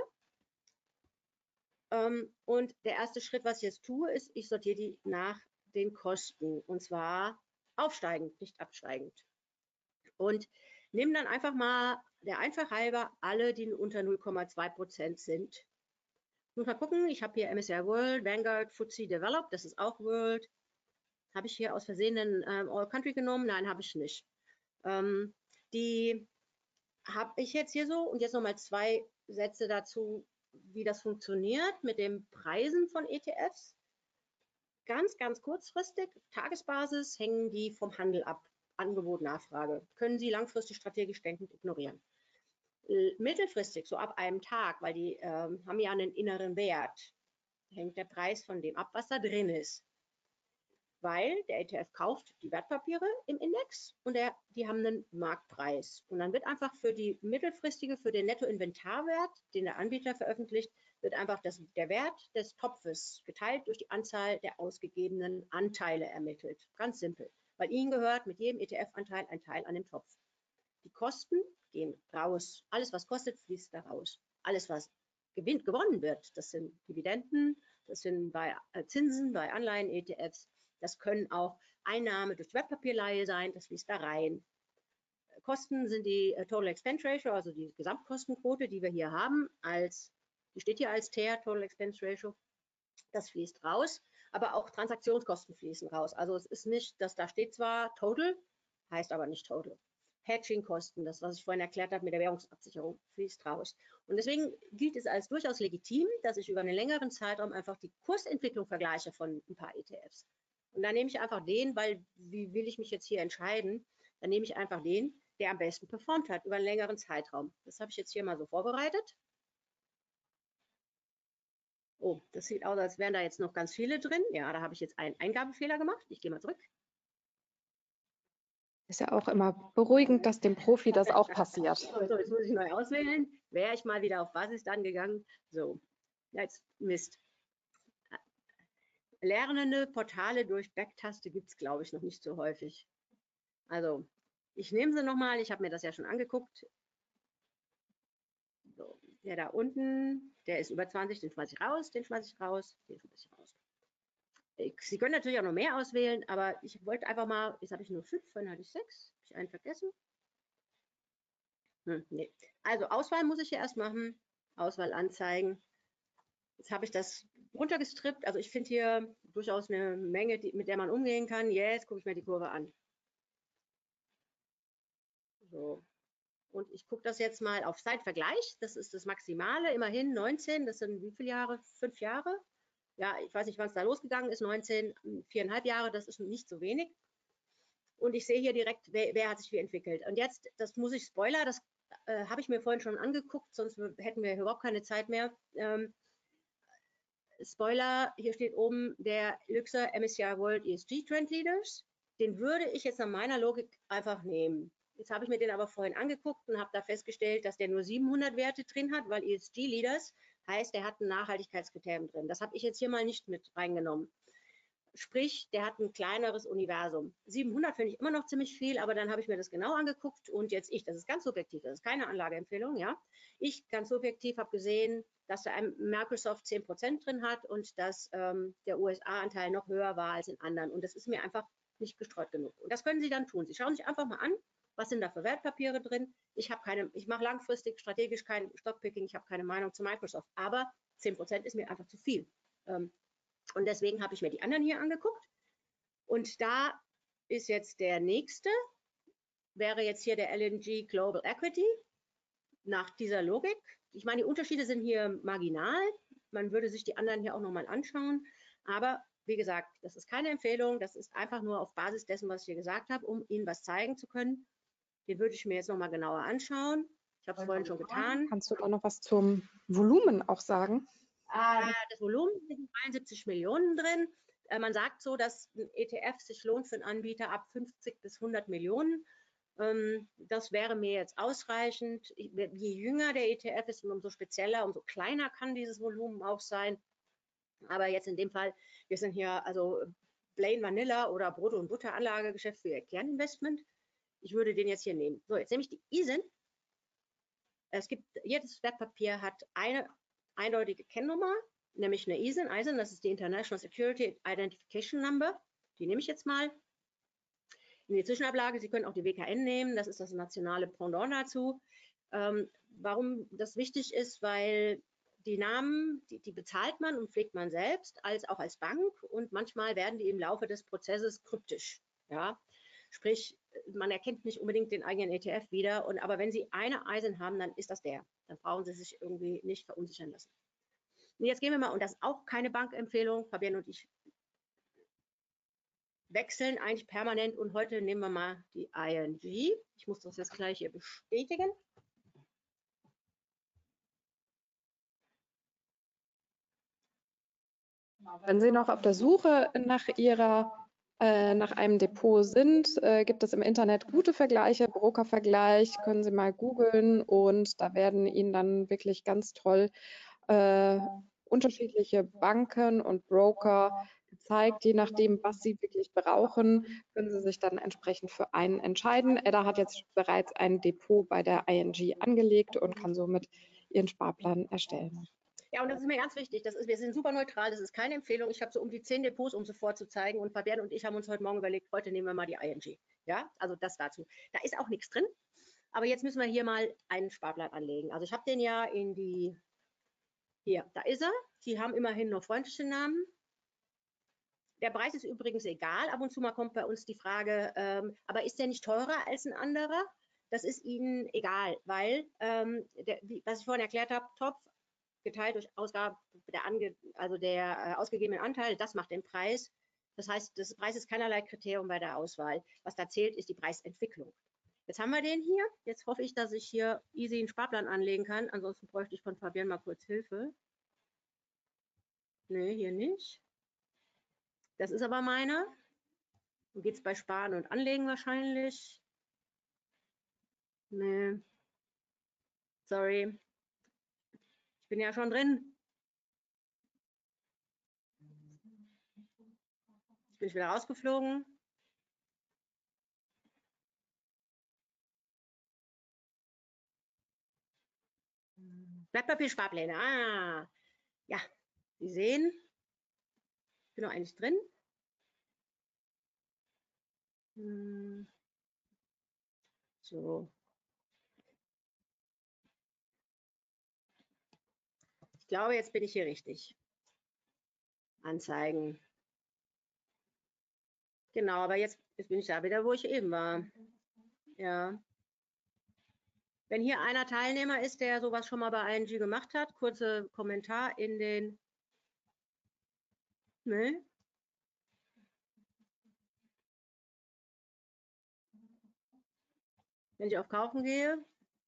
Und der erste Schritt, was ich jetzt tue, ist, ich sortiere die nach den Kosten. Und zwar aufsteigend, nicht absteigend. Und nehme dann einfach mal, der Einfachheit halber, alle, die unter 0,2% sind. Ich muss mal gucken, ich habe hier MSCI World, Vanguard, FTSE Developed, das ist auch World. Habe ich hier aus Versehen einen All Country genommen? Nein, habe ich nicht. Die habe ich jetzt hier so und jetzt nochmal 2 Sätze dazu, wie das funktioniert mit den Preisen von ETFs. Ganz, ganz kurzfristig, Tagesbasis, hängen die vom Handel ab. Angebot, Nachfrage. Können Sie langfristig strategisch denkend ignorieren. Mittelfristig, so ab einem Tag, weil die haben ja einen inneren Wert, hängt der Preis von dem ab, was da drin ist. Weil der ETF kauft die Wertpapiere im Index und die haben einen Marktpreis. Und dann wird einfach für die mittelfristige, für den Nettoinventarwert, den der Anbieter veröffentlicht, wird einfach der Wert des Topfes geteilt durch die Anzahl der ausgegebenen Anteile ermittelt. Ganz simpel. Weil Ihnen gehört mit jedem ETF-Anteil ein Teil an dem Topf. Die Kosten gehen raus. Alles, was kostet, fließt da raus. Alles, was gewonnen wird, das sind Dividenden, das sind bei Zinsen, bei Anleihen-ETFs. Das können auch Einnahme durch Wertpapierleihe sein, das fließt da rein. Kosten sind die Total Expense Ratio, also die Gesamtkostenquote, die wir hier haben, die steht hier als TER, Total Expense Ratio. Das fließt raus, aber auch Transaktionskosten fließen raus. Also es ist nicht, dass da steht zwar Total, heißt aber nicht Total. Hedging-Kosten, das, was ich vorhin erklärt habe mit der Währungsabsicherung, fließt raus. Und deswegen gilt es als durchaus legitim, dass ich über einen längeren Zeitraum einfach die Kursentwicklung vergleiche von ein paar ETFs. Und dann nehme ich einfach den, weil wie will ich mich jetzt hier entscheiden? Dann nehme ich einfach den, der am besten performt hat über einen längeren Zeitraum. Das habe ich jetzt hier mal so vorbereitet. Oh, das sieht aus, als wären da jetzt noch ganz viele drin. Ja, da habe ich jetzt einen Eingabefehler gemacht. Ich gehe mal zurück. Ist ja auch immer beruhigend, dass dem Profi das auch passiert. So, jetzt muss ich neu auswählen. Wäre ich mal wieder auf Basis dann gegangen. So, jetzt Mist. Lernende Portale durch Backtaste gibt es, glaube ich, noch nicht so häufig. Also, ich nehme sie nochmal. Ich habe mir das ja schon angeguckt. So, der da unten, der ist über 20, den schmeiße ich raus, den schmeiße ich raus, den schmeiße ich raus. Sie können natürlich auch noch mehr auswählen, aber ich wollte einfach mal, jetzt habe ich nur 5, vorhin hatte ich 6, habe ich einen vergessen. Nee. Also Auswahl muss ich hier erst machen, Auswahl anzeigen. Jetzt habe ich das runtergestrippt. Also ich finde hier durchaus eine Menge, mit der man umgehen kann. Jetzt gucke ich mir die Kurve an. So. Und ich gucke das jetzt mal auf Zeitvergleich. Das ist das Maximale, immerhin 19. Das sind wie viele Jahre? 5 Jahre? Ja, ich weiß nicht, wann es da losgegangen ist. 19, 4,5 Jahre, das ist nicht so wenig. Und ich sehe hier direkt, wer hat sich wie entwickelt. Und jetzt, das muss ich Spoiler, das habe ich mir vorhin schon angeguckt, sonst hätten wir überhaupt keine Zeit mehr. Spoiler, hier steht oben der Luxor MSCI World ESG Trend Leaders. Den würde ich jetzt nach meiner Logik einfach nehmen. Jetzt habe ich mir den aber vorhin angeguckt und habe da festgestellt, dass der nur 700 Werte drin hat, weil ESG Leaders heißt, der hat ein Nachhaltigkeitskriterium drin. Das habe ich jetzt hier mal nicht mit reingenommen. Sprich, der hat ein kleineres Universum. 700 finde ich immer noch ziemlich viel, aber dann habe ich mir das genau angeguckt und jetzt das ist ganz subjektiv, das ist keine Anlageempfehlung, ja. Ich ganz subjektiv habe gesehen, dass da ein Microsoft 10% drin hat und dass der USA-Anteil noch höher war als in anderen. Und das ist mir einfach nicht gestreut genug. Und das können Sie dann tun. Sie schauen sich einfach mal an, was sind da für Wertpapiere drin. Ich mache langfristig strategisch kein Stockpicking, ich habe keine Meinung zu Microsoft, aber 10% ist mir einfach zu viel. Und deswegen habe ich mir die anderen hier angeguckt. Und da ist jetzt der nächste, wäre jetzt hier der LNG Global Equity, nach dieser Logik. Ich meine, die Unterschiede sind hier marginal. Man würde sich die anderen hier auch nochmal anschauen. Aber wie gesagt, das ist keine Empfehlung. Das ist einfach nur auf Basis dessen, was ich hier gesagt habe, um Ihnen was zeigen zu können. Den würde ich mir jetzt nochmal genauer anschauen. Ich habe es vorhin schon getan. Kannst du da noch was zum Volumen auch sagen? Das Volumen sind 73 Millionen drin. Man sagt so, dass ein ETF sich lohnt für einen Anbieter ab 50 bis 100 Millionen. Das wäre mir jetzt ausreichend. Je jünger der ETF ist und umso spezieller, umso kleiner kann dieses Volumen auch sein. Aber jetzt in dem Fall, wir sind hier also Plain Vanilla oder Brot- und Butter-Anlagegeschäft für Ihr Kerninvestment. Ich würde den jetzt hier nehmen. So, jetzt nehme ich die ISIN. Jedes Wertpapier hat eine eindeutige Kennnummer, nämlich eine ISIN, das ist die International Security Identification Number. Die nehme ich jetzt mal. In die Zwischenablage, Sie können auch die WKN nehmen, das ist das nationale Pendant dazu. Warum das wichtig ist, weil die Namen, die bezahlt man und pflegt man selbst, als auch als Bank und manchmal werden die im Laufe des Prozesses kryptisch. Ja? Sprich, man erkennt nicht unbedingt den eigenen ETF wieder, aber wenn Sie eine ISIN haben, dann ist das der. Dann brauchen Sie sich irgendwie nicht verunsichern lassen. Und jetzt gehen wir mal, und das ist auch keine Bankempfehlung, Fabienne und ich wechseln eigentlich permanent und heute nehmen wir mal die ING. Ich muss das jetzt gleich hier bestätigen. Wenn Sie noch auf der Suche nach einem Depot sind, gibt es im Internet gute Vergleiche, Brokervergleich, können Sie mal googeln und da werden Ihnen dann wirklich ganz toll unterschiedliche Banken und Broker gezeigt. Je nachdem, was Sie wirklich brauchen, können Sie sich dann entsprechend für einen entscheiden. Edda hat jetzt bereits ein Depot bei der ING angelegt und kann somit Ihren Sparplan erstellen. Ja, und das ist mir ganz wichtig. Wir sind super neutral. Das ist keine Empfehlung. Ich habe so um die 10 Depots, um sie vorzuzeigen. Und Fabienne und ich haben uns heute Morgen überlegt, heute nehmen wir mal die ING. Ja, also das dazu. Da ist auch nichts drin. Aber jetzt müssen wir hier mal einen Sparplan anlegen. Also ich habe den ja hier, da ist er. Die haben immerhin nur freundliche Namen. Der Preis ist übrigens egal. Ab und zu mal kommt bei uns die Frage, aber ist der nicht teurer als ein anderer? Das ist Ihnen egal, weil, was ich vorhin erklärt habe, Topf geteilt durch Ausgabe der ausgegebenen Anteile, das macht den Preis. Das heißt, das Preis ist keinerlei Kriterium bei der Auswahl. Was da zählt, ist die Preisentwicklung. Jetzt haben wir den hier. Jetzt hoffe ich, dass ich hier easy einen Sparplan anlegen kann. Ansonsten bräuchte ich von Fabienne mal kurz Hilfe. Nee, hier nicht. Das ist aber meiner. Geht es bei Sparen und Anlegen wahrscheinlich? Nee. Sorry. Ich bin ja schon drin. Jetzt bin ich wieder rausgeflogen. Wertpapiersparpläne. Ah, ja. Sie sehen, ich bin noch eigentlich drin. So. Ich glaube, jetzt bin ich hier richtig. Anzeigen. Genau, aber jetzt bin ich da wieder, wo ich eben war. Ja. Wenn hier einer Teilnehmer ist, der sowas schon mal bei ING gemacht hat, kurze Kommentar in den... Ne? Wenn ich auf Kaufen gehe.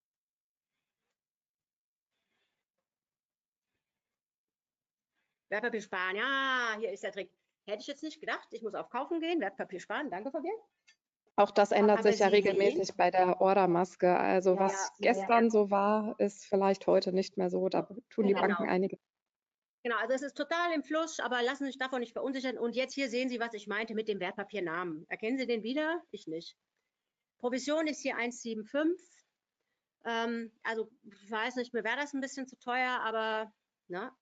Wertpapier sparen, ja, hier ist der Trick. Hätte ich jetzt nicht gedacht, ich muss auf Kaufen gehen, Wertpapier sparen, danke Fabian. Auch das ändert Aber sich ja Sie regelmäßig sehen, bei der Ordermaske. Also ja, was gestern so war, ist vielleicht heute nicht mehr so. Da tun die Banken genau. einige. Genau, also es ist total im Fluss, aber lassen Sie sich davon nicht verunsichern. Und jetzt hier sehen Sie, was ich meinte mit dem Wertpapiernamen. Erkennen Sie den wieder? Ich nicht. Provision ist hier 1,75. Also ich weiß nicht, mir wäre das ein bisschen zu teuer, aber na.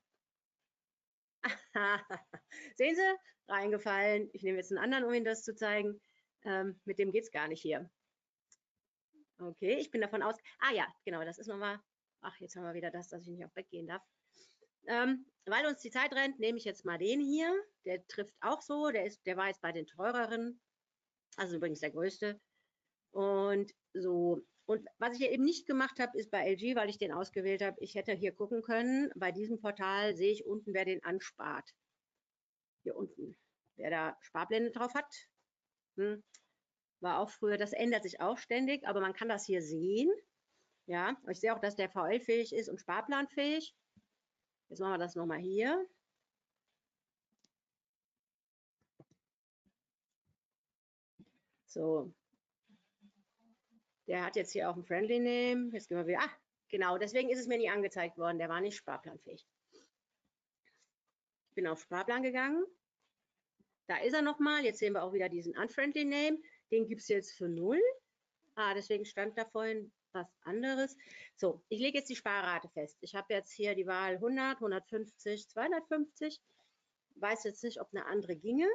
Sehen Sie? Reingefallen. Ich nehme jetzt einen anderen, um Ihnen das zu zeigen. Mit dem geht es gar nicht hier. Okay, ich bin davon aus. Ah ja, genau, das ist nochmal. Ach, jetzt haben wir wieder das, dass ich nicht auf weggehen darf. Weil uns die Zeit rennt, nehme ich jetzt mal den hier. Der trifft auch so. Der war jetzt bei den teureren. Also übrigens der größte. Und so. Und was ich hier eben nicht gemacht habe, ist bei LG, weil ich den ausgewählt habe, ich hätte hier gucken können. Bei diesem Portal sehe ich unten, wer den anspart. Hier unten. Wer da Sparpläne drauf hat. War auch früher, das ändert sich auch ständig, aber man kann das hier sehen. Ja, ich sehe auch, dass der VL-fähig ist und sparplanfähig. Jetzt machen wir das nochmal hier. So. Der hat jetzt hier auch ein Friendly Name. Jetzt gehen wir wieder. Ah, genau, deswegen ist es mir nie angezeigt worden. Der war nicht sparplanfähig. Ich bin auf Sparplan gegangen. Da ist er nochmal. Jetzt sehen wir auch wieder diesen Unfriendly Name. Den gibt es jetzt für 0. Ah, deswegen stand da vorhin was anderes. So, ich lege jetzt die Sparrate fest. Ich habe jetzt hier die Wahl 100, 150, 250. Weiß jetzt nicht, ob eine andere ginge.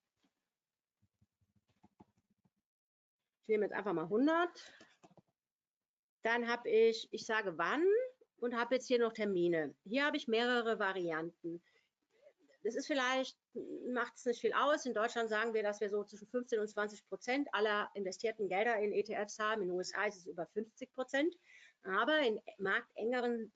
Ich nehme jetzt einfach mal 100. Dann habe ich sage wann und habe jetzt hier noch Termine. Hier habe ich mehrere Varianten. Das ist vielleicht, macht es nicht viel aus. In Deutschland sagen wir, dass wir so zwischen 15 und 20% aller investierten Gelder in ETFs haben. In den USA ist es über 50%. Aber in marktengeren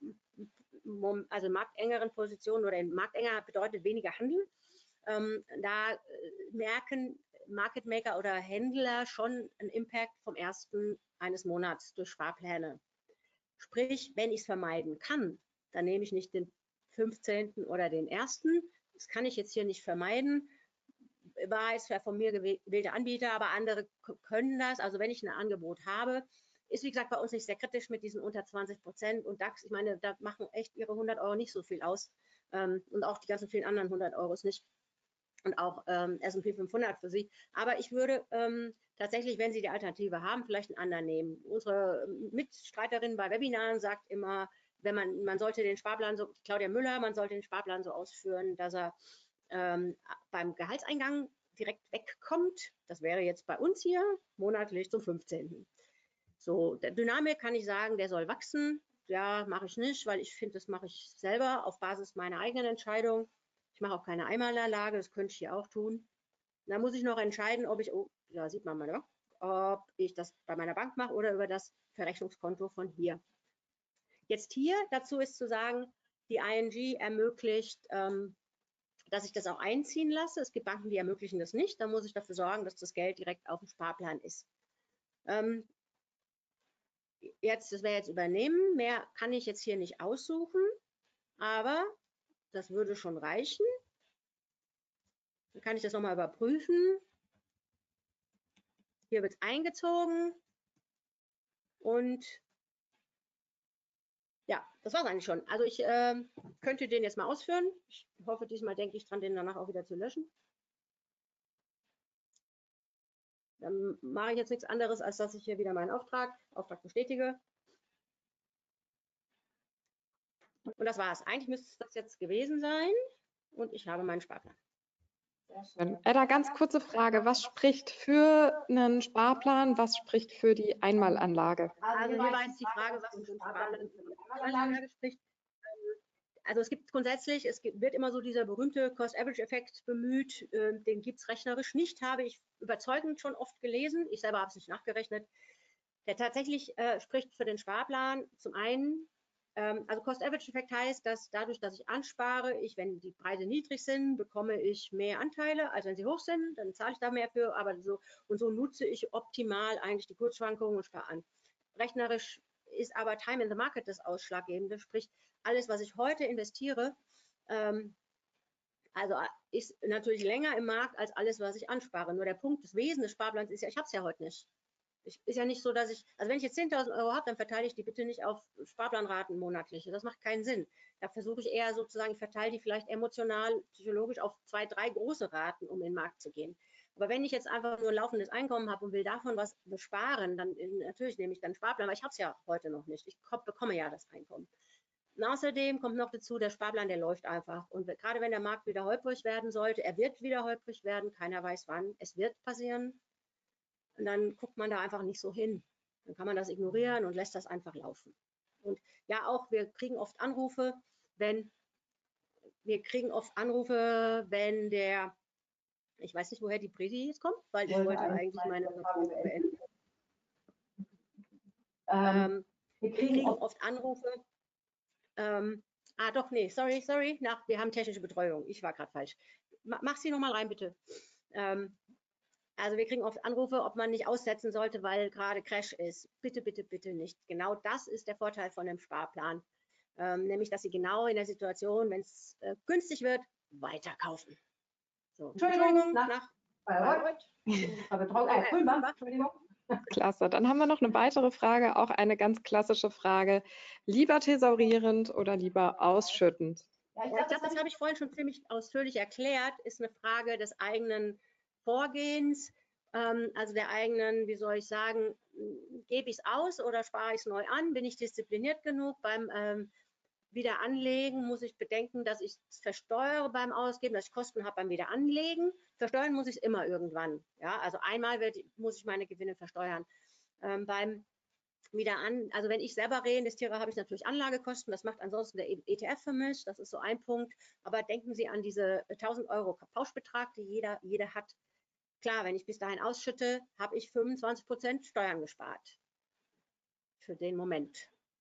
Positionen oder in marktenger bedeutet weniger Handel. Da merken Market Maker oder Händler schon einen Impact vom ersten eines Monats durch Sparpläne. Sprich, wenn ich es vermeiden kann, dann nehme ich nicht den 15. oder den 1. Das kann ich jetzt hier nicht vermeiden. War es von mir gewählte Anbieter, aber andere können das. Also wenn ich ein Angebot habe, ist wie gesagt bei uns nicht sehr kritisch mit diesen unter 20% und DAX. Ich meine, da machen echt ihre 100 Euro nicht so viel aus und auch die ganzen vielen anderen 100 Euros nicht. Und auch S&P 500 für Sie. Aber ich würde tatsächlich, wenn Sie die Alternative haben, vielleicht einen anderen nehmen. Unsere Mitstreiterin bei Webinaren sagt immer, wenn man sollte den Sparplan so, Claudia Müller, man sollte den Sparplan so ausführen, dass er beim Gehaltseingang direkt wegkommt. Das wäre jetzt bei uns hier monatlich zum 15. So, der Dynamik kann ich sagen, der soll wachsen. Ja, mache ich nicht, weil ich finde, das mache ich selber auf Basis meiner eigenen Entscheidung. Ich mache auch keine Einmalanlage, das könnte ich hier auch tun. Da muss ich noch entscheiden, ob ich, oh, ja, sieht man mal, ne? Ob ich das bei meiner Bank mache oder über das Verrechnungskonto von hier. Jetzt hier dazu ist zu sagen, die ING ermöglicht, dass ich das auch einziehen lasse. Es gibt Banken, die ermöglichen das nicht. Da muss ich dafür sorgen, dass das Geld direkt auf dem Sparplan ist. Das wäre jetzt übernehmen. Mehr kann ich jetzt hier nicht aussuchen, aber das würde schon reichen. Dann kann ich das nochmal überprüfen. Hier wird es eingezogen und ja, das war es eigentlich schon. Also ich könnte den jetzt mal ausführen. Ich hoffe, diesmal denke ich dran, den danach auch wieder zu löschen. Dann mache ich jetzt nichts anderes, als dass ich hier wieder meinen Auftrag bestätige. Und das war's. Eigentlich müsste das jetzt gewesen sein und ich habe meinen Sparplan. Edda, ganz kurze Frage. Was spricht für einen Sparplan? Was spricht für die Einmalanlage? Also hier war jetzt die Frage, was für einen Sparplan für die Einmalanlage spricht. Also es gibt grundsätzlich, wird immer so dieser berühmte Cost-Average-Effekt bemüht, den gibt es rechnerisch nicht, habe ich überzeugend schon oft gelesen, ich selber habe es nicht nachgerechnet, der tatsächlich spricht für den Sparplan. Zum einen, also Cost-Average-Effekt heißt, dass dadurch, dass ich anspare, wenn die Preise niedrig sind, bekomme ich mehr Anteile, als wenn sie hoch sind, dann zahle ich da mehr für, aber so nutze ich optimal eigentlich die Kursschwankungen und spare an. Rechnerisch ist aber Time in the Market das Ausschlaggebende, sprich alles, was ich heute investiere, also ist natürlich länger im Markt als alles, was ich anspare. Nur der Punkt, das Wesen des Sparplans ist ja, ich habe es ja heute nicht. Ist ja nicht so, dass also wenn ich jetzt 10.000 Euro habe, dann verteile ich die bitte nicht auf Sparplanraten monatliche. Das macht keinen Sinn. Da versuche ich eher sozusagen, ich verteile die vielleicht emotional, psychologisch auf 2, 3 große Raten, um in den Markt zu gehen. Aber wenn ich jetzt einfach nur laufendes Einkommen habe und will davon was besparen, dann natürlich nehme ich dann Sparplan, weil ich habe es ja heute noch nicht. Ich bekomme ja das Einkommen. Und außerdem kommt noch dazu, der Sparplan, der läuft einfach. Und gerade wenn der Markt wieder holprig werden sollte, er wird wieder holprig werden, keiner weiß wann, es wird passieren. Und dann guckt man da einfach nicht so hin. Dann kann man das ignorieren und lässt das einfach laufen. Und ja, auch wir kriegen oft Anrufe, wenn der, ich weiß nicht, woher die Predi jetzt kommt, weil ich wollte eigentlich meine Reporte beenden. Wir kriegen oft Anrufe. Sorry, wir haben technische Betreuung. Ich war gerade falsch. Mach sie nochmal rein, bitte. Also wir kriegen oft Anrufe, ob man nicht aussetzen sollte, weil gerade Crash ist. Bitte, bitte, bitte nicht. Genau das ist der Vorteil von dem Sparplan. Nämlich, dass Sie genau in der Situation, wenn es günstig wird, weiterkaufen. So. Entschuldigung, nach Bayreuth. Entschuldigung. Klasse. Dann haben wir noch eine weitere Frage, auch eine ganz klassische Frage. Lieber thesaurierend oder lieber ausschüttend? Ja, ich glaube, das habe ich vorhin schon ziemlich ausführlich erklärt, ist eine Frage des eigenen Vorgehens, also der eigenen, wie soll ich sagen, gebe ich es aus oder spare ich es neu an? Bin ich diszipliniert genug? Beim Wiederanlegen muss ich bedenken, dass ich es versteuere beim Ausgeben, dass ich Kosten habe beim Wiederanlegen. Versteuern muss ich es immer irgendwann. Ja? Also einmal muss ich meine Gewinne versteuern. Beim also wenn ich selber reinvestiere, habe ich natürlich Anlagekosten. Das macht ansonsten der ETF für mich. Das ist so ein Punkt. Aber denken Sie an diese 1.000 Euro Pauschbetrag, die jeder hat. Klar, wenn ich bis dahin ausschütte, habe ich 25% Steuern gespart. Für den Moment.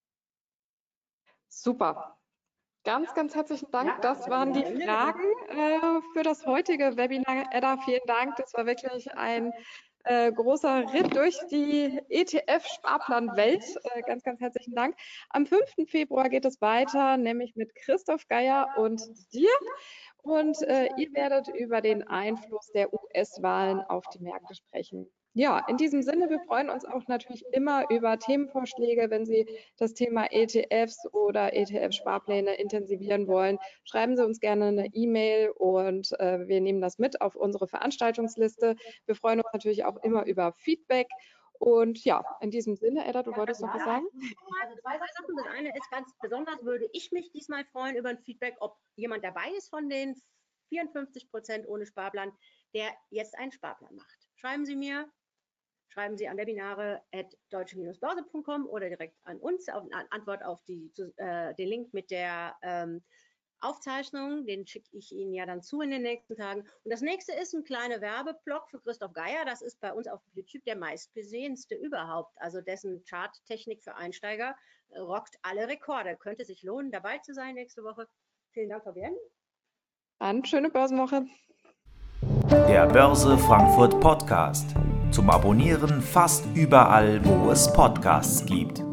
Super. Ganz, ganz herzlichen Dank. Das waren die Fragen für das heutige Webinar. Edda, vielen Dank. Das war wirklich ein großer Ritt durch die ETF-Sparplanwelt. Ganz, ganz herzlichen Dank. Am 5. Februar geht es weiter, nämlich mit Christoph Geier und dir. Und ihr werdet über den Einfluss der US-Wahlen auf die Märkte sprechen. Ja, in diesem Sinne, wir freuen uns auch natürlich immer über Themenvorschläge. Wenn Sie das Thema ETFs oder ETF-Sparpläne intensivieren wollen, schreiben Sie uns gerne eine E-Mail und wir nehmen das mit auf unsere Veranstaltungsliste. Wir freuen uns natürlich auch immer über Feedback. Und ja, in diesem Sinne, Edda, du wolltest noch was sagen? Also 2 Sachen. Das eine ist ganz besonders, würde ich mich diesmal freuen über ein Feedback, ob jemand dabei ist von den 54% ohne Sparplan, der jetzt einen Sparplan macht. Schreiben Sie mir. Schreiben Sie an webinare@deutsche-börse.com oder direkt an uns, Antwort auf den Link mit der Aufzeichnung, den schicke ich Ihnen ja dann zu in den nächsten Tagen. Und das nächste ist ein kleiner Werbeblock für Christoph Geier. Das ist bei uns auf YouTube der meistgesehenste überhaupt. Also dessen Charttechnik für Einsteiger rockt alle Rekorde. Könnte sich lohnen, dabei zu sein nächste Woche. Vielen Dank, Fabienne. Dann schöne Börsenwoche. Der Börse Frankfurt Podcast. Zum Abonnieren fast überall, wo es Podcasts gibt.